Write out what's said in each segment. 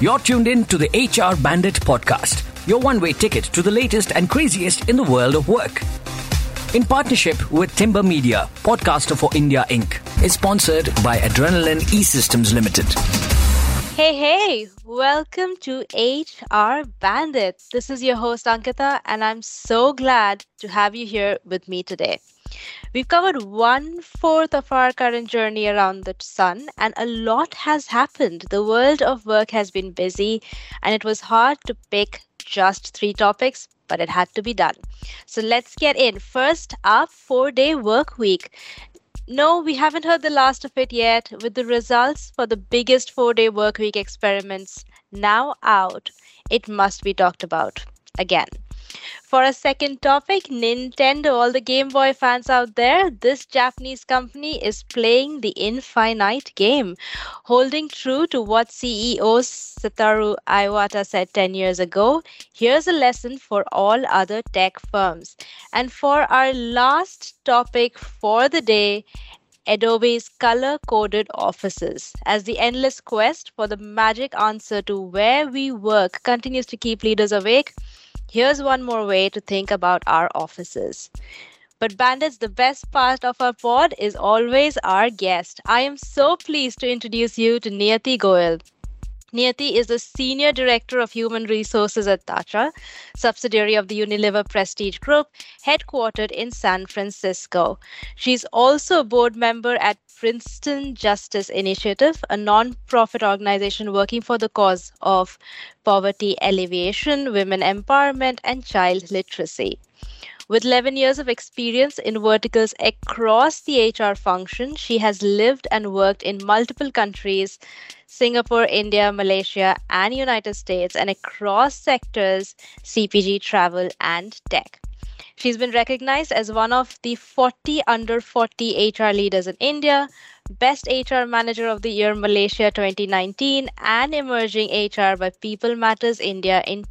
You're tuned in to the HR Bandit podcast, your one-way ticket to the latest and craziest in the world of work. In partnership with Timber Media, Podcaster for India Inc. is sponsored by Adrenaline E-Systems Limited. Hey, welcome to HR Bandit. This is your host Ankita, and I'm so glad to have you here with me today. We've covered 1/4 of our current journey around the sun, and a lot has happened. The world of work has been busy, and it was hard to pick just 3 topics, but it had to be done. So let's get in. First up, 4-day work week. No, we haven't heard the last of it yet, with the results for the biggest 4-day work week experiments now out. It must be talked about again. For a second topic, Nintendo, all the Game Boy fans out there, this Japanese company is playing the infinite game, holding true to what CEO Satoru Iwata said 10 years ago. Here's a lesson for all other tech firms. And for our last topic for the day, Adobe's color-coded offices. As the endless quest for the magic answer to where we work continues to keep leaders awake, here's one more way to think about our offices. But bandits, the best part of our pod is always our guest. I am so pleased to introduce you to Niyati Goyal. Niyati is the Senior Director of Human Resources at Tatra, subsidiary of the Unilever Prestige Group, headquartered in San Francisco. She's also a board member at Princeton Justice Initiative, a non-profit organization working for the cause of poverty alleviation, women empowerment, and child literacy. With 11 years of experience in verticals across the HR function, she has lived and worked in multiple countries, Singapore, India, Malaysia, and United States, and across sectors, CPG, travel, and tech. She's been recognized as one of the 40 under 40 HR leaders in India, Best HR Manager of the Year Malaysia 2019, and Emerging HR by People Matters India in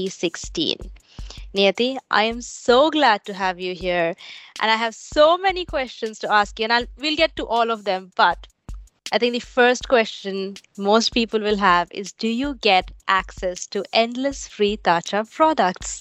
2016. Niyati, I am so glad to have you here, and I have so many questions to ask you, and we'll get to all of them, but I think the first question most people will have is, do you get access to endless free Tatra products?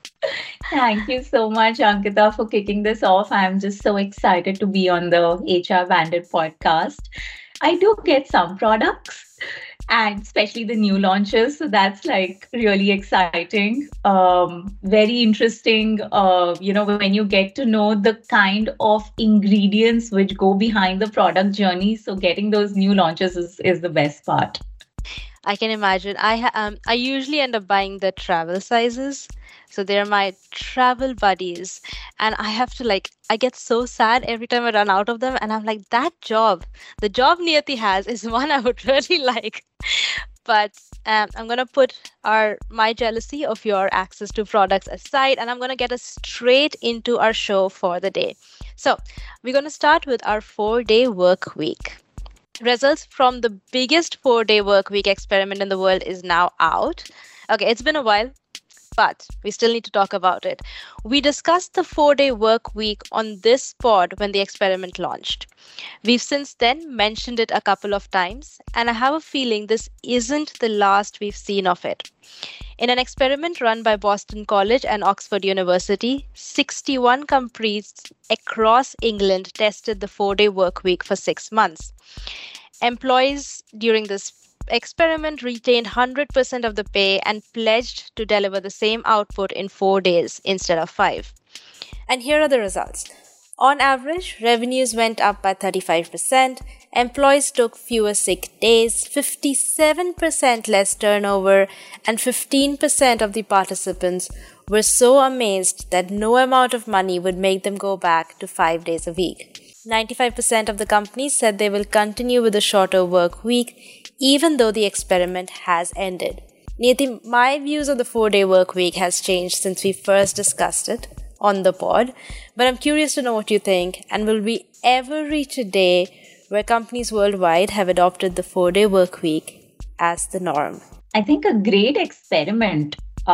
Thank you so much, Ankita, for kicking this off. I'm just so excited to be on the HR Bandit podcast. I do get some products, and especially the new launches. So that's like really exciting. Very interesting, when you get to know the kind of ingredients which go behind the product journey. So getting those new launches is the best part. I can imagine. I usually end up buying the travel sizes. So they're my travel buddies. And I have to I get so sad every time I run out of them. And I'm like, the job Niyati has is one I would really like. But I'm going to put my jealousy of your access to products aside, and I'm going to get us straight into our show for the day. So we're going to start with our 4-day work week. Results from the biggest 4-day work week experiment in the world is now out. Okay, it's been a while, but we still need to talk about it. We discussed the 4-day work week on this pod when the experiment launched. We've since then mentioned it a couple of times, and I have a feeling this isn't the last we've seen of it. In an experiment run by Boston College and Oxford University, 61 companies across England tested the 4-day work week for 6 months. Employees during this experiment retained 100% of the pay and pledged to deliver the same output in 4 days instead of 5. And here are the results. On average, revenues went up by 35%, employees took fewer sick days, 57% less turnover, and 15% of the participants were so amazed that no amount of money would make them go back to 5 days a week. 95% of the companies said they will continue with a shorter work week, even though the experiment has ended. Niyati, my views on the 4-day work week has changed since we first discussed it on the pod, but I'm curious to know what you think, and will we ever reach a day where companies worldwide have adopted the 4-day work week as the norm? I think a great experiment,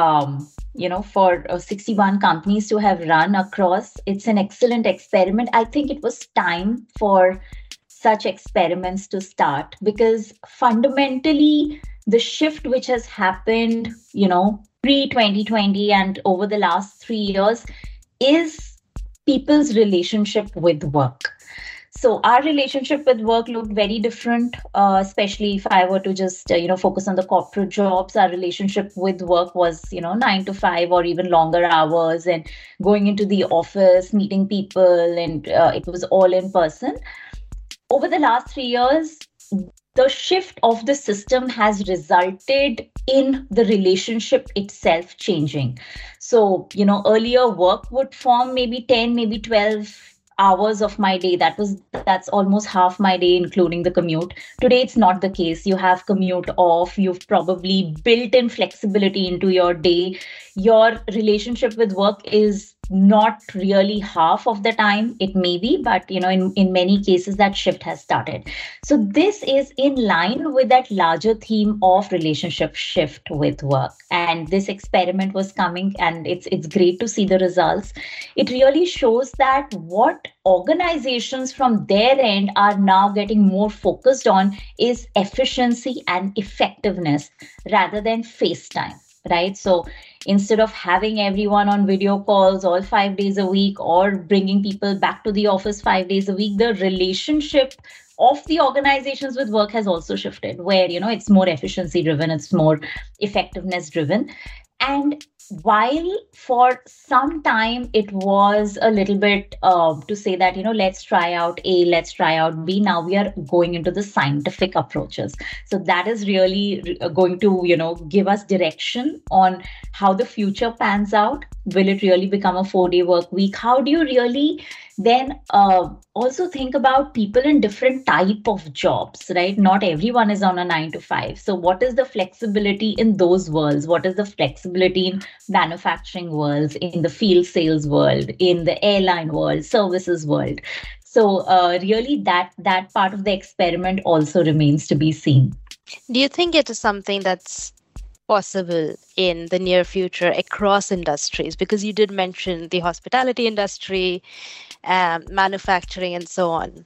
for 61 companies to have run across, it's an excellent experiment. I think it was time for such experiments to start, because fundamentally the shift which has happened, pre 2020 and over the last 3 years is people's relationship with work. So our relationship with work looked very different, especially if I were to just, focus on the corporate jobs. Our relationship with work was, 9 to 5 or even longer hours, and going into the office, meeting people, and it was all in person. Over the last 3 years, the shift of the system has resulted in the relationship itself changing. So, earlier work would form maybe 10, maybe 12 hours of my day. That's almost half my day, including the commute. Today, it's not the case. You have commute off. You've probably built in flexibility into your day. Your relationship with work is not really half of the time. It may be, but in many cases that shift has started. So this is in line with that larger theme of relationship shift with work. And this experiment was coming, and it's great to see the results. It really shows that what organizations from their end are now getting more focused on is efficiency and effectiveness rather than face time. Right. So instead of having everyone on video calls all 5 days a week or bringing people back to the office 5 days a week, the relationship of the organizations with work has also shifted, where, it's more efficiency driven, it's more effectiveness driven. And while for some time it was a little bit to say that, let's try out A, let's try out B, now we are going into the scientific approaches. So that is really going to, give us direction on how the future pans out. Will it really become a 4-day work week? How do you really then also think about people in different type of jobs, right? Not everyone is on a 9 to 5. So what is the flexibility in those worlds? What is the flexibility in manufacturing worlds, in the field sales world, in the airline world, services world? So really that part of the experiment also remains to be seen. Do you think it is something that's possible in the near future across industries? Because you did mention the hospitality industry, manufacturing, and so on.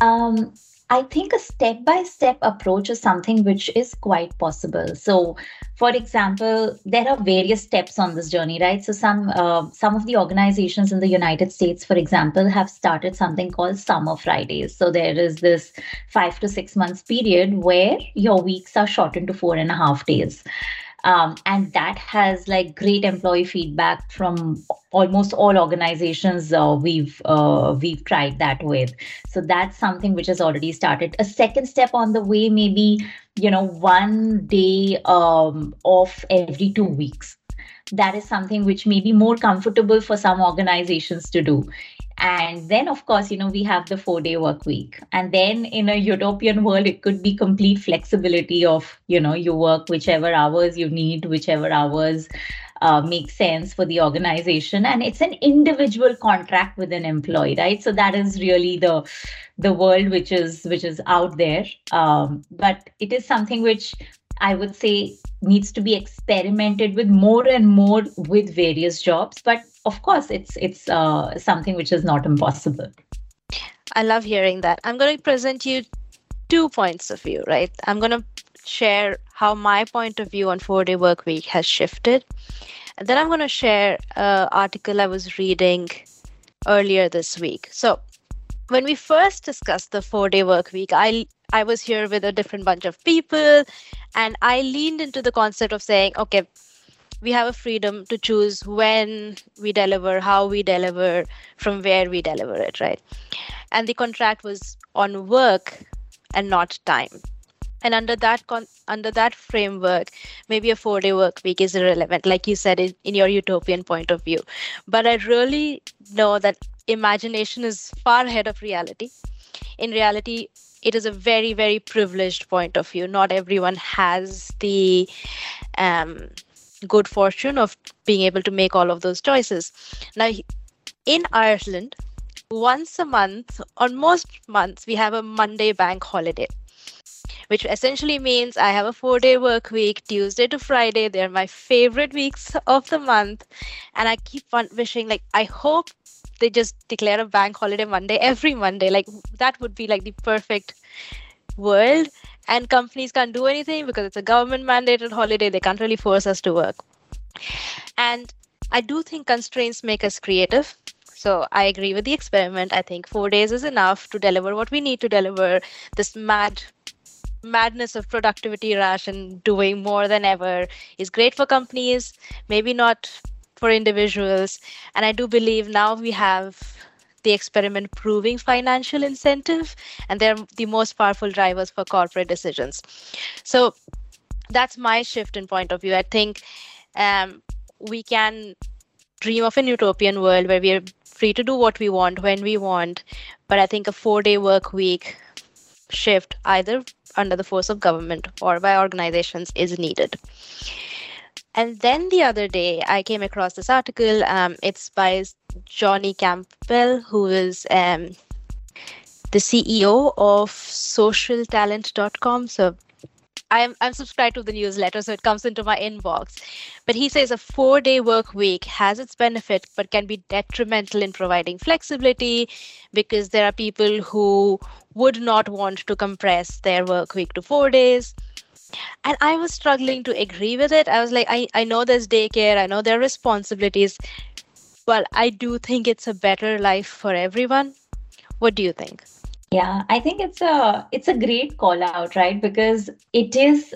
I think a step-by-step approach is something which is quite possible. So, for example, there are various steps on this journey, right? So some of the organizations in the United States, for example, have started something called Summer Fridays. So there is this 5 to 6 months period where your weeks are shortened to 4.5 days. And that has great employee feedback from almost all organizations we've tried that with. So that's something which has already started. A second step on the way may be, 1 day off every 2 weeks. That is something which may be more comfortable for some organizations to do. And then, of course, we have the 4-day work week. And then in a utopian world, it could be complete flexibility of, you work whichever hours you need, whichever hours make sense for the organization. And it's an individual contract with an employee, right? So that is really the world which is out there. But it is something which I would say needs to be experimented with more and more with various jobs. But of course, it's something which is not impossible. I love hearing that. I'm going to present you 2 points of view, right? I'm going to share how my point of view on 4-day work week has shifted. And then I'm going to share an article I was reading earlier this week. So when we first discussed the 4-day work week, I was here with a different bunch of people, and I leaned into the concept of saying, okay, we have a freedom to choose when we deliver, how we deliver, from where we deliver it, right? And the contract was on work and not time. And under that framework, maybe a 4-day work week is irrelevant, like you said, in your utopian point of view. But I really know that imagination is far ahead of reality. In reality, it is a very, very privileged point of view. Not everyone has the good fortune of being able to make all of those choices. Now, in Ireland, once a month, on most months, we have a Monday bank holiday, which essentially means I have a 4-day work week, Tuesday to Friday. They're my favorite weeks of the month. And I keep on wishing, I hope they just declare a bank holiday Monday every Monday. That would be the perfect world. And companies can't do anything because it's a government mandated holiday. They can't really force us to work. And I do think constraints make us creative. So I agree with the experiment. I think 4 days is enough to deliver what we need to deliver. This madness of productivity rush and doing more than ever is great for companies, maybe not for individuals. And I do believe now we have the experiment proving financial incentive, and they're the most powerful drivers for corporate decisions. So that's my shift in point of view. I think we can dream of an utopian world where we are free to do what we want when we want. But I think a 4-day work week shift, either under the force of government or by organizations, is needed. And then the other day, I came across this article. It's by Johnny Campbell, who is the CEO of socialtalent.com. So I'm subscribed to the newsletter, so it comes into my inbox. But he says a 4-day work week has its benefit, but can be detrimental in providing flexibility, because there are people who would not want to compress their work week to 4 days. And I was struggling to agree with it. I was like, I know there's daycare, I know there are responsibilities, but I do think it's a better life for everyone. What do you think? Yeah, I think it's a great call out, right? Because it's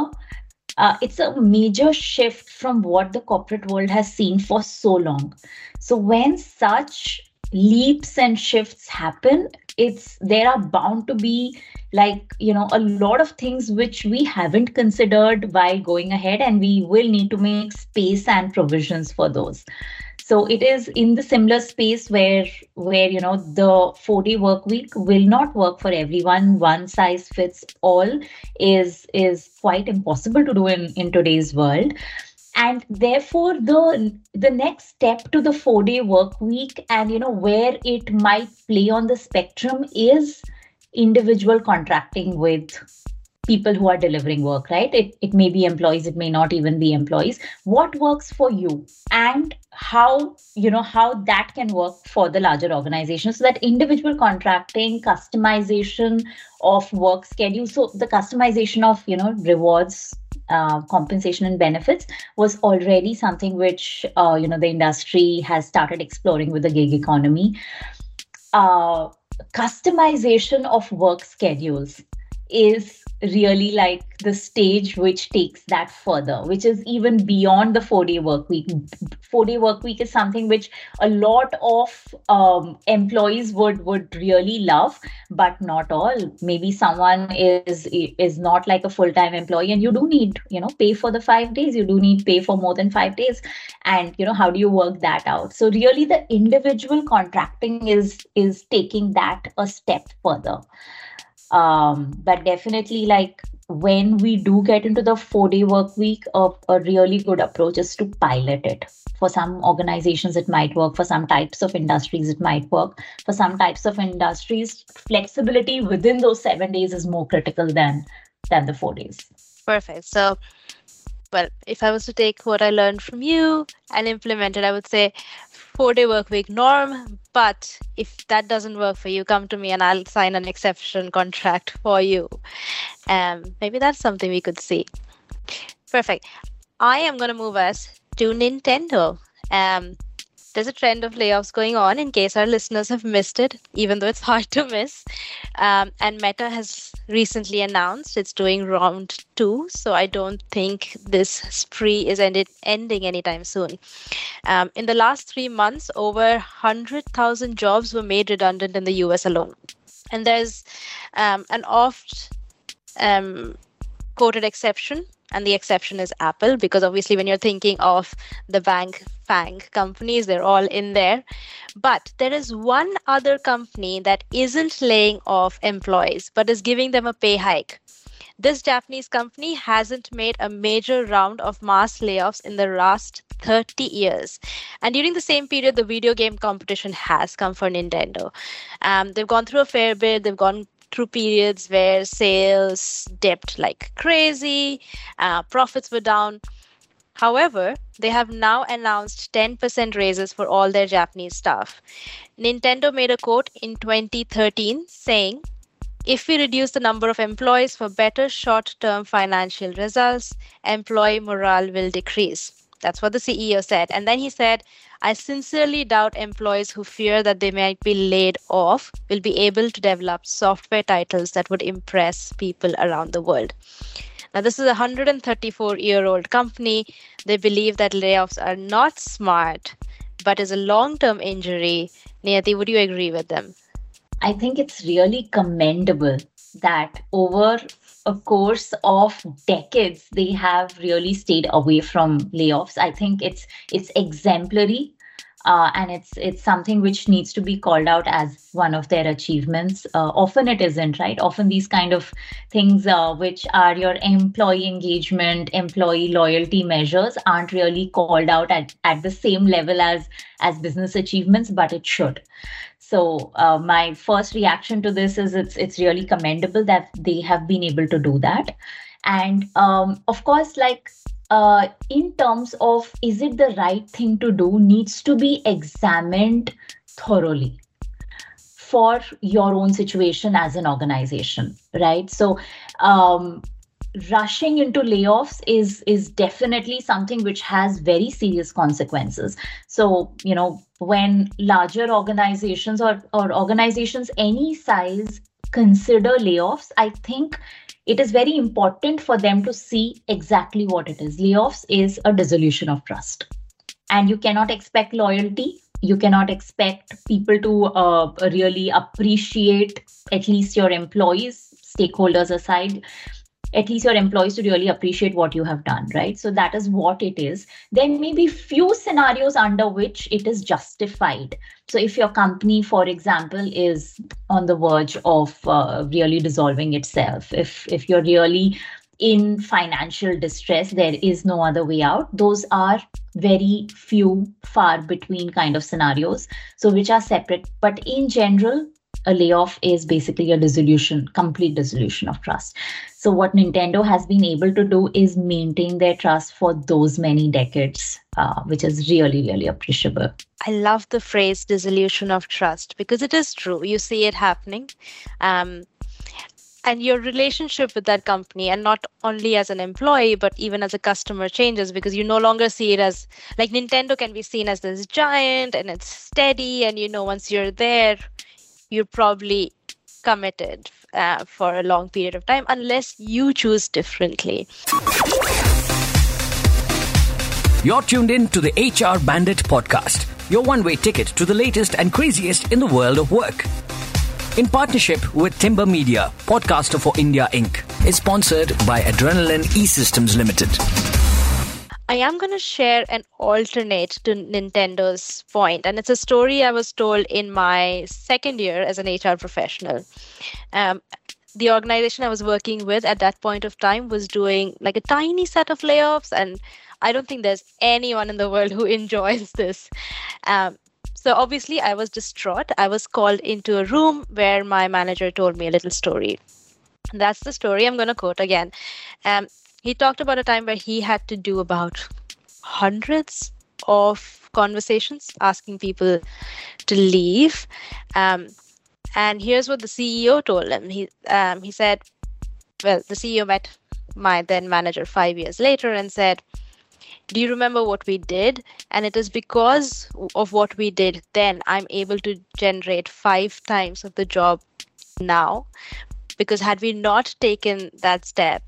a major shift from what the corporate world has seen for so long. So when such leaps and shifts happen, there are bound to be a lot of things which we haven't considered while going ahead, and we will need to make space and provisions for those. So it is in the similar space where the 4-day work week will not work for everyone. One size fits all is quite impossible to do in today's world. And therefore, the next step to the 4-day work week, and where it might play on the spectrum, is individual contracting with people who are delivering work, right? It may be employees, it may not even be employees. What works for you, and how that can work for the larger organization. So that individual contracting, customization of work schedule, so the customization of rewards, compensation and benefits was already something which the industry has started exploring with the gig economy. Customization of work schedules is really like the stage which takes that further, which is even beyond the 4-day work week. 4-day work week is something which a lot of employees would really love, but not all. Maybe someone is not like a full-time employee, and you do need pay for the 5 days. You do need pay for more than 5 days, and how do you work that out? So really, the individual contracting is taking that a step further. But definitely, when we do get into the 4-day work week, a really good approach is to pilot it. For some organizations, it might work. For some types of industries, it might work. For some types of industries, flexibility within those 7 days is more critical than the 4 days. Perfect. So, well, if I was to take what I learned from you and implement it, I would say 4-day work week norm. But if that doesn't work for you, come to me and I'll sign an exception contract for you. Maybe that's something we could see. Perfect. I am going to move us to Nintendo. There's a trend of layoffs going on, in case our listeners have missed it, even though it's hard to miss. And Meta has recently announced it's doing round 2. So I don't think this spree is ending anytime soon. In the last 3 months, over 100,000 jobs were made redundant in the US alone. And there's an oft quoted exception. And the exception is Apple, because obviously when you're thinking of the FANG companies, they're all in there. But there is one other company that isn't laying off employees, but is giving them a pay hike. This Japanese company hasn't made a major round of mass layoffs in the last 30 years. And during the same period, the video game competition has come for Nintendo. They've gone through a fair bit. They've gone through periods where sales dipped like crazy, profits were down. However, they have now announced 10% raises for all their Japanese staff. Nintendo made a quote in 2013 saying, If we reduce the number of employees for better short-term financial results, employee morale will decrease. That's what the CEO said. And then he said, I sincerely doubt employees who fear that they might be laid off will be able to develop software titles that would impress people around the world. Now, this is a 134-year-old company. They believe that layoffs are not smart, but is a long-term injury. Niyati, would you agree with them? I think it's really commendable that over a course of decades, they have really stayed away from layoffs. I think it's exemplary. And it's something which needs to be called out as one of their achievements. Often it isn't, right? Often these kind of things, which are your employee engagement, employee loyalty measures, aren't really called out at the same level as business achievements, but it should. So my first reaction to this is it's really commendable that they have been able to do that. And of course, in terms of is it the right thing to do, needs to be examined thoroughly for your own situation as an organization, right? So rushing into layoffs is definitely something which has very serious consequences. So, when larger organizations or organizations any size consider layoffs, I think it is very important for them to see exactly what it is. Layoffs is a dissolution of trust. And you cannot expect loyalty. You cannot expect people to really appreciate, at least your employees, stakeholders aside, at least your employees to really appreciate what you have done, right? So that is what it is. There may be few scenarios under which it is justified. So if your company, for example, is on the verge of really dissolving itself, if you're really in financial distress, there is no other way out. Those are very few, far between kind of scenarios, so which are separate. But in general, a layoff is basically a dissolution, complete dissolution of trust. So what Nintendo has been able to do is maintain their trust for those many decades, which is really, really appreciable. I love the phrase dissolution of trust because it is true. You see it happening. And your relationship with that company, and not only as an employee, but even as a customer, changes because you no longer see it as, like, Nintendo can be seen as this giant and it's steady. And, once you're there, you're probably committed for a long period of time, unless you choose differently. You're tuned in to the HR Bandit podcast, your one-way ticket to the latest and craziest in the world of work. In partnership with Timber Media, podcaster for India Inc. is sponsored by Adrenaline E-Systems Limited. I am going to share an alternate to Nintendo's point, and it's a story I was told in my second year as an HR professional. The organization I was working with at that point of time was doing like a tiny set of layoffs, and I don't think there's anyone in the world who enjoys this. So obviously I was distraught. I was called into a room where my manager told me a little story. That's the story I'm going to quote again. He talked about a time where he had to do about hundreds of conversations asking people to leave. And here's what the CEO told him. He said, well, the CEO met my then manager 5 years later and said, do you remember what we did? And it is because of what we did then, I'm able to generate 5 times of the job now. Because had we not taken that step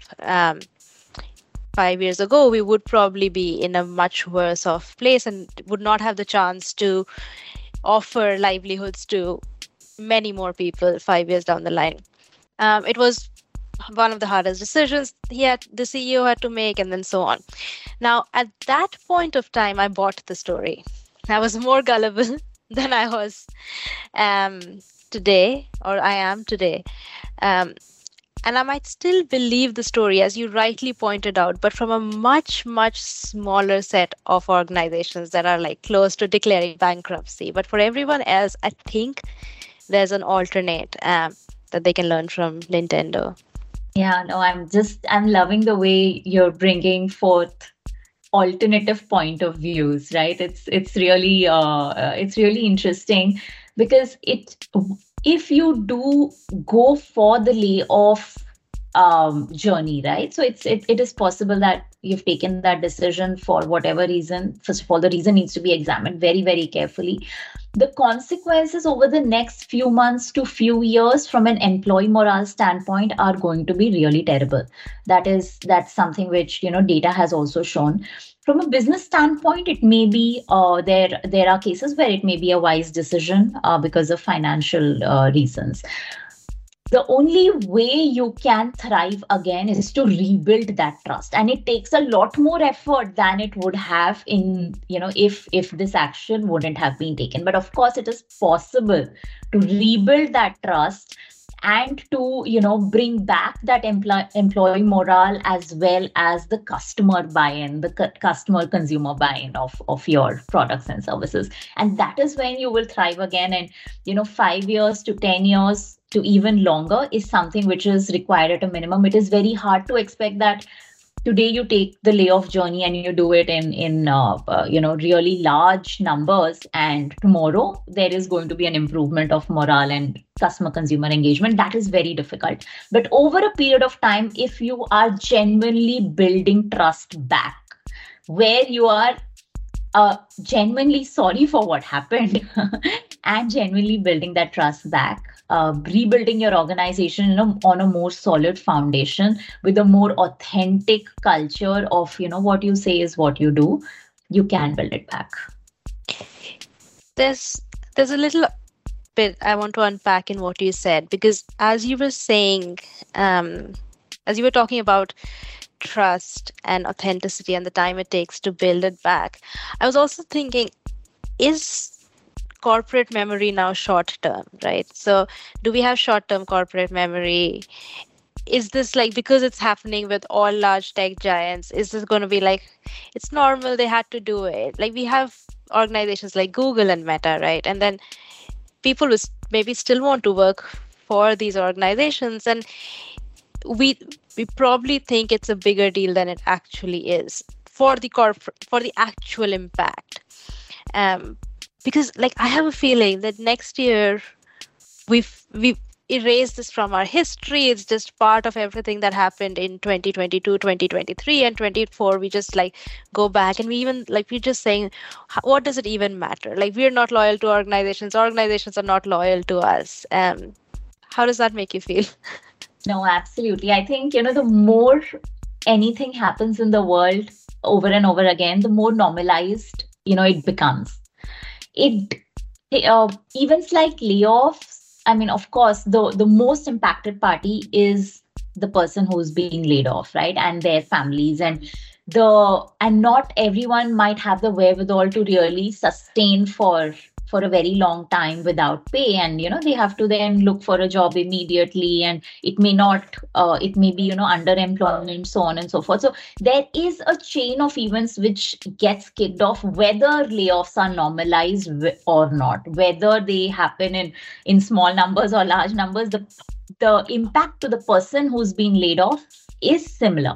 5 years ago, we would probably be in a much worse off place and would not have the chance to offer livelihoods to many more people 5 years down the line. It was one of the hardest decisions the CEO had to make, and then so on. Now, at that point of time, I bought the story. I was more gullible than I was today, or I am today. And I might still believe the story, as you rightly pointed out, but from a much, much smaller set of organizations that are like close to declaring bankruptcy. But for everyone else, I think there's an alternate that they can learn from Nintendo. Yeah, no, I'm loving the way you're bringing forth alternative point of views, right? It's really interesting because if you do go for the layoff journey, right? So it is possible that you've taken that decision for whatever reason. First of all, the reason needs to be examined very, very carefully. The consequences over the next few months to few years from an employee morale standpoint are going to be really terrible. That's something which, data has also shown. From a business standpoint, it may be there are cases where it may be a wise decision because of financial reasons. The only way you can thrive again is to rebuild that trust, and it takes a lot more effort than it would have in, if this action wouldn't have been taken. But of course, it is possible to rebuild that trust and to bring back that employee morale, as well as the customer buy-in, the customer consumer buy-in of your products and services. And that is when you will thrive again. And 5 years to 10 years to even longer is something which is required at a minimum. It is very hard to expect that today you take the layoff journey and you do it in really large numbers, and tomorrow there is going to be an improvement of morale and customer consumer engagement. That is very difficult. But over a period of time, if you are genuinely building trust back, where you are genuinely sorry for what happened and genuinely building that trust back, rebuilding your organization on a more solid foundation with a more authentic culture of, what you say is what you do, you can build it back. There's a little bit I want to unpack in what you said, because as you were saying, as you were talking about trust and authenticity and the time it takes to build it back, I was also thinking, is corporate memory now short term, right? So do we have short term corporate memory? Is this like, because it's happening with all large tech giants, is this going to be like, it's normal, they had to do it? Like, we have organizations like Google and Meta, right? And then people who maybe still want to work for these organizations, and we probably think it's a bigger deal than it actually is for the actual impact. Because like, I have a feeling that next year we've erased this from our history. It's just part of everything that happened in 2022, 2023, and 2024. We just like go back, and we're just saying, what does it even matter? Like, we're not loyal to organizations. Organizations are not loyal to us. How does that make you feel? No, absolutely. I think, the more anything happens in the world over and over again, the more normalized, it becomes. Events like layoffs, I mean, of course, the most impacted party is the person who's being laid off, right? And their families, and not everyone might have the wherewithal to really sustain for a very long time without pay, and they have to then look for a job immediately, and it may be underemployment, so on and so forth. So there is a chain of events which gets kicked off, whether layoffs are normalized or not, whether they happen in small numbers or large numbers. The impact to the person who's being laid off is similar.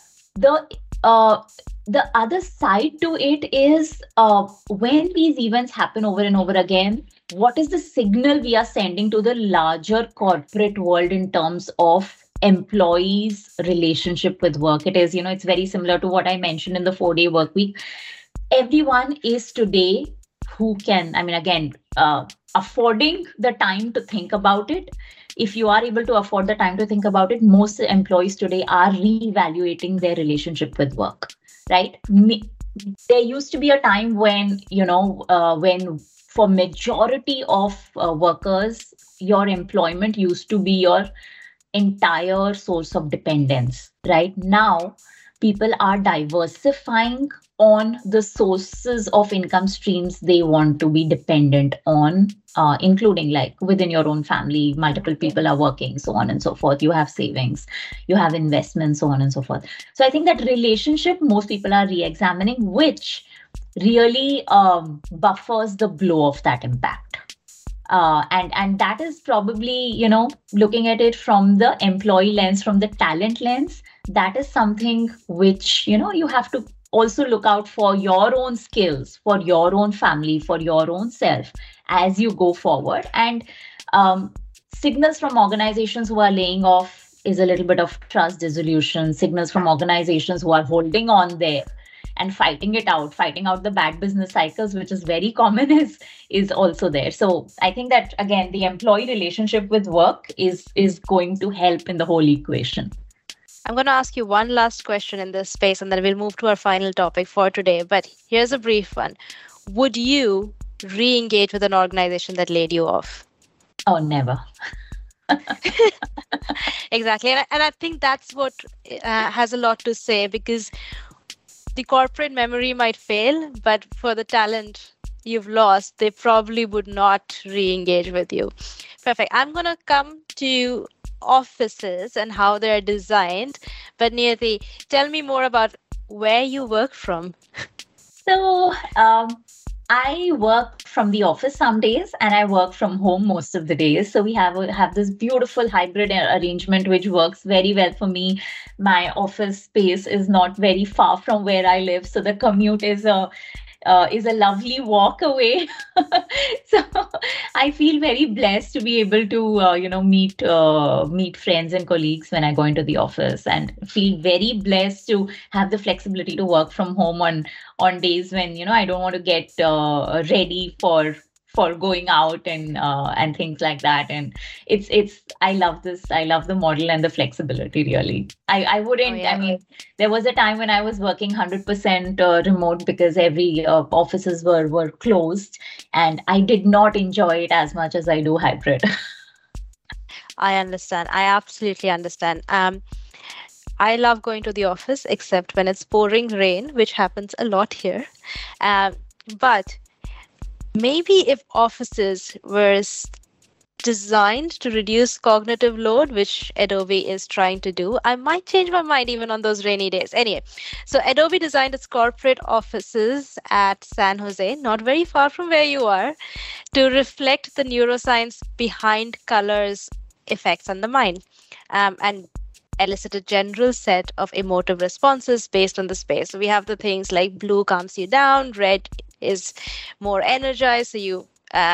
The other side to it is, when these events happen over and over again, what is the signal we are sending to the larger corporate world in terms of employees' relationship with work? It is, it's very similar to what I mentioned in the 4-day work week. Everyone is today who can, affording the time to think about it. If you are able to afford the time to think about it, most employees today are reevaluating their relationship with work. Right? There used to be a time when, when for majority of workers, your employment used to be your entire source of dependence. Right? Now, people are diversifying on the sources of income streams they want to be dependent on, including like within your own family, multiple people are working, so on and so forth. You have savings, you have investments, so on and so forth. So I think that relationship most people are re-examining, which really buffers the blow of that impact. And that is probably, looking at it from the employee lens, from the talent lens, that is something which, you have to also look out for your own skills, for your own family, for your own self as you go forward. And Signals from organizations who are laying off is a little bit of trust dissolution. Signals from organizations who are holding on there and fighting out the bad business cycles, which is very common, is also there. So I think that, again, the employee relationship with work is going to help in the whole equation. I'm going to ask you one last question in this space, and then we'll move to our final topic for today. But here's a brief one. Would you re-engage with an organization that laid you off? Oh, never. Exactly. And I think that's what has a lot to say, because the corporate memory might fail, but for the talent you've lost, they probably would not re-engage with you. Perfect. I'm going to come to offices and how they're designed. But Niyati, tell me more about where you work from. So I work from the office some days and I work from home most of the days. So we have this beautiful hybrid arrangement which works very well for me. My office space is not very far from where I live, so the commute is a lovely walk away. So I feel very blessed to be able to meet friends and colleagues when I go into the office, and feel very blessed to have the flexibility to work from home on days when I don't want to get ready for going out and things like that. And I love this. I love the model and the flexibility, really. I wouldn't, I mean, there was a time when I was working 100% remote because every offices were closed, and I did not enjoy it as much as I do hybrid. I understand. I absolutely understand. I love going to the office, except when it's pouring rain, which happens a lot here. But maybe if offices were designed to reduce cognitive load, which Adobe is trying to do, I might change my mind even on those rainy days. Anyway, so Adobe designed its corporate offices at San Jose, not very far from where you are, to reflect the neuroscience behind colors effects on the mind, and elicit a general set of emotive responses based on the space. So we have the things like blue calms you down, red is more energized. So you,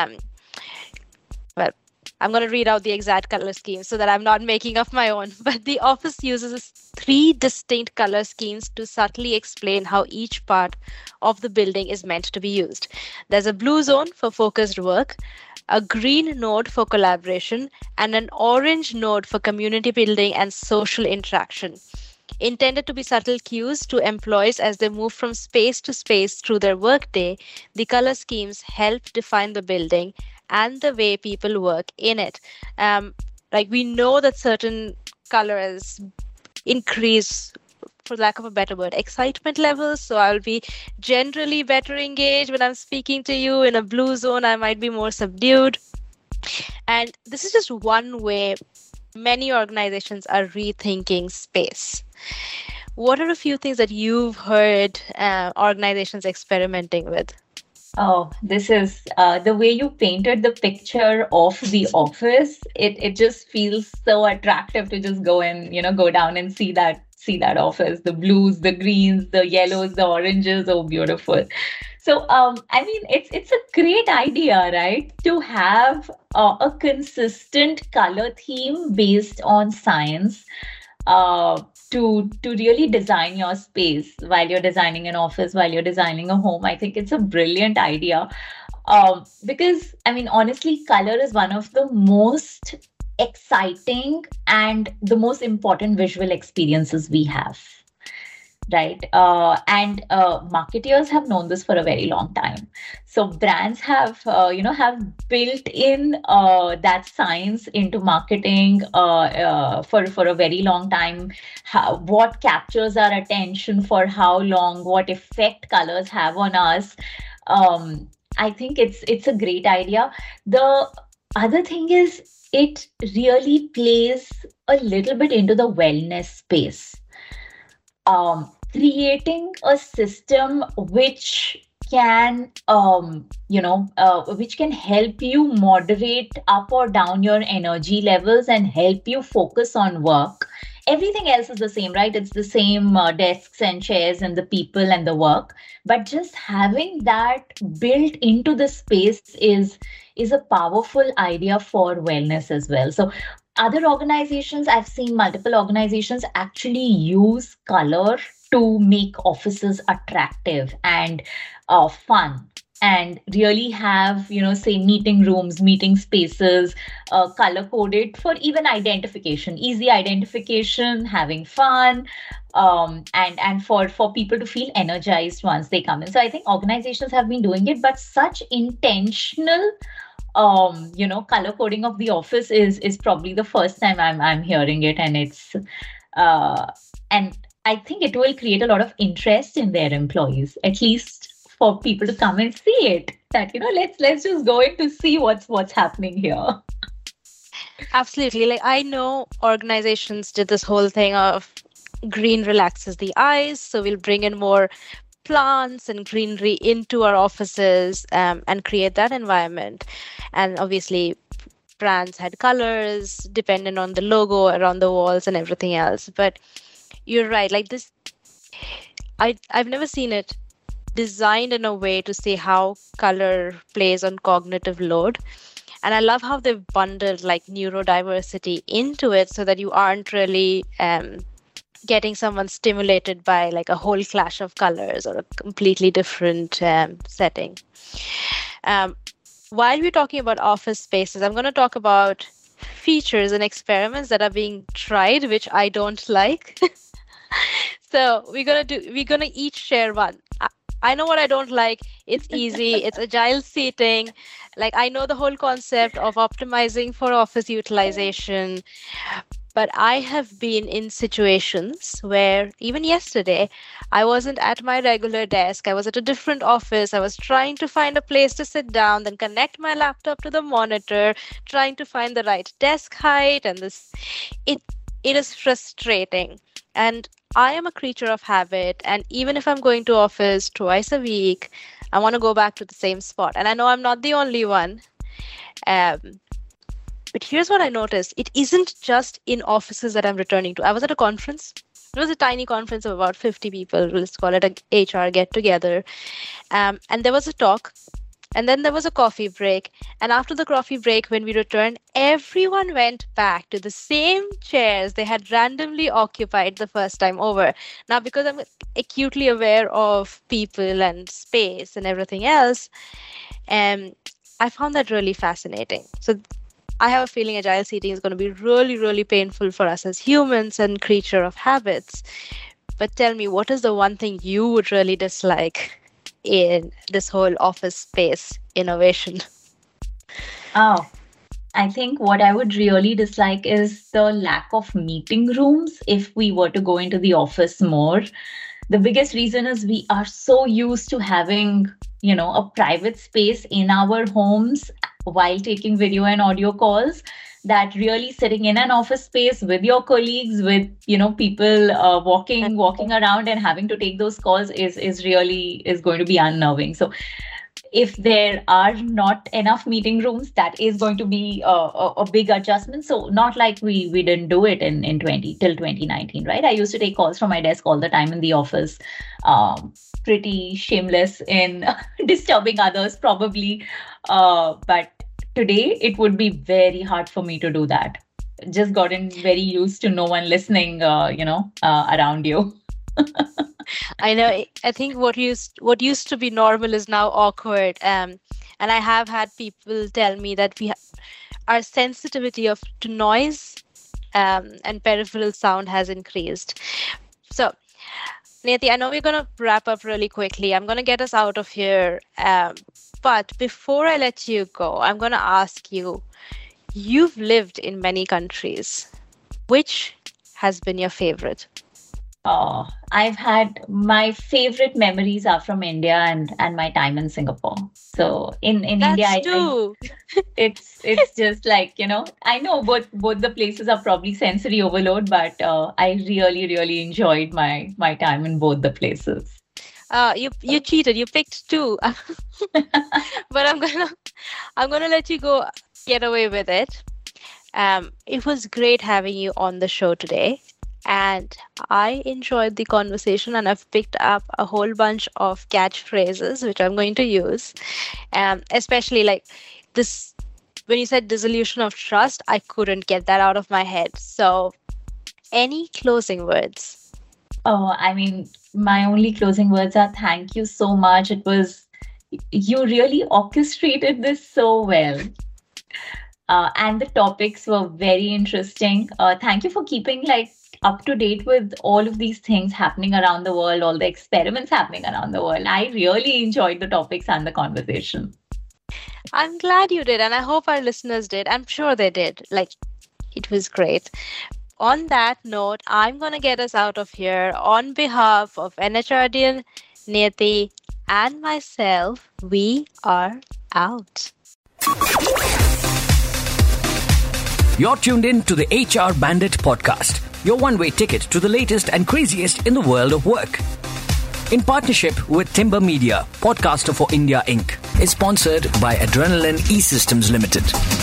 I'm going to read out the exact color scheme so that I'm not making up my own. But the office uses 3 distinct color schemes to subtly explain how each part of the building is meant to be used. There's a blue zone for focused work, a green node for collaboration, and an orange node for community building and social interaction. Intended to be subtle cues to employees as they move from space to space through their workday, the color schemes help define the building and the way people work in it. Like, we know that certain colors increase, for lack of a better word, excitement levels. So I'll be generally better engaged when I'm speaking to you. In a blue zone, I might be more subdued. And this is just one way many organizations are rethinking space. What are a few things that you've heard organizations experimenting with? Oh, this is the way you painted the picture of the office. It just feels so attractive to just go and go down and see that office. The blues, the greens, the yellows, the oranges. Oh, beautiful. So, I mean, it's a great idea, right? To have a consistent color theme based on science. To really design your space while you're designing an office, while you're designing a home. I think it's a brilliant idea, because, I mean, honestly, color is one of the most exciting and the most important visual experiences we have, right? And marketeers have known this for a very long time. So brands have built in that science into marketing for a very long time. What captures our attention for how long? What effect colors have on us? I think it's a great idea. The other thing is, it really plays a little bit into the wellness space. Creating a system which can which can help you moderate up or down your energy levels and help you focus on work. Everything else is the same, right? It's the same desks and chairs and the people and the work, but just having that built into the space is is a powerful idea for wellness as well. So other organizations, I've seen multiple organizations actually use color to make offices attractive and fun, and really have, say, meeting rooms, meeting spaces, color coded for even identification, easy identification, having fun, and for people to feel energized once they come in. So I think organizations have been doing it, but such intentional color coding of the office is probably the first time I'm hearing it. And it's and I think it will create a lot of interest in their employees, at least for people to come and see it, that let's just go in to see what's happening here. Absolutely. Like, I know organizations did this whole thing of green relaxes the eyes, so we'll bring in more plants and greenery into our offices, and create that environment. And obviously brands had colors dependent on the logo around the walls and everything else. But you're right, like this, I've never seen it designed in a way to see how color plays on cognitive load. And I love how they've bundled like neurodiversity into it, so that you aren't really getting someone stimulated by like a whole clash of colors or a completely different setting. While we're talking about office spaces, I'm going to talk about features and experiments that are being tried, which I don't like. So we're gonna each share one. I know what I don't like. It's easy. It's agile seating. Like, I know the whole concept of optimizing for office utilization, but I have been in situations where even yesterday, I wasn't at my regular desk. I was at a different office. I was trying to find a place to sit down, then connect my laptop to the monitor, trying to find the right desk height. And it is frustrating. And I am a creature of habit. And even if I'm going to office twice a week, I want to go back to the same spot. And I know I'm not the only one. But here's what I noticed. It isn't just in offices that I'm returning to. I was at a conference. It was a tiny conference of about 50 people. Let's call it a HR get-together. And there was a talk. And then there was a coffee break. And after the coffee break, when we returned, everyone went back to the same chairs they had randomly occupied the first time over. Now, because I'm acutely aware of people and space and everything else, I found that really fascinating. So I have a feeling agile seating is going to be really, really painful for us as humans and creature of habits. But tell me, what is the one thing you would really dislike in this whole office space innovation? Oh, I think what I would really dislike is the lack of meeting rooms if we were to go into the office more. The biggest reason is we are so used to having, a private space in our homes while taking video and audio calls, that really sitting in an office space with your colleagues, with people walking around and having to take those calls is going to be unnerving. So if there are not enough meeting rooms, that is going to be a big adjustment. So not like we didn't do it in 2019, right? I used to take calls from my desk all the time in the office. Pretty shameless in disturbing others probably, but today it would be very hard for me to do that. Just gotten very used to no one listening around you. I know. I think what used to be normal is now awkward. And I have had people tell me that our sensitivity to noise and peripheral sound has increased. So, Neti, I know we're going to wrap up really quickly. I'm going to get us out of here. But before I let you go, I'm going to ask you, you've lived in many countries. Which has been your favorite? Oh, I've had my favorite memories are from India and my time in Singapore. So in India, it's just like, I know both the places are probably sensory overload, but I really, really enjoyed my time in both the places. You cheated. You picked two, but I'm gonna let you go get away with it. It was great having you on the show today. And I enjoyed the conversation, and I've picked up a whole bunch of catchphrases, which I'm going to use. Especially like this when you said dissolution of trust, I couldn't get that out of my head. So, any closing words? Oh, my only closing words are thank you so much. You really orchestrated this so well. And the topics were very interesting. Thank you for keeping up to date with all of these things happening around the world, all the experiments happening around the world. I really enjoyed the topics and the conversation. I'm glad you did, and I hope our listeners did. I'm sure they did. It was great. On that note, I'm going to get us out of here. On behalf of NHRDN, Niyati, and myself, we are out. You're tuned in to the HR Bandit podcast, your one-way ticket to the latest and craziest in the world of work. In partnership with Timber Media, Podcaster for India Inc. is sponsored by Adrenaline E-Systems Limited.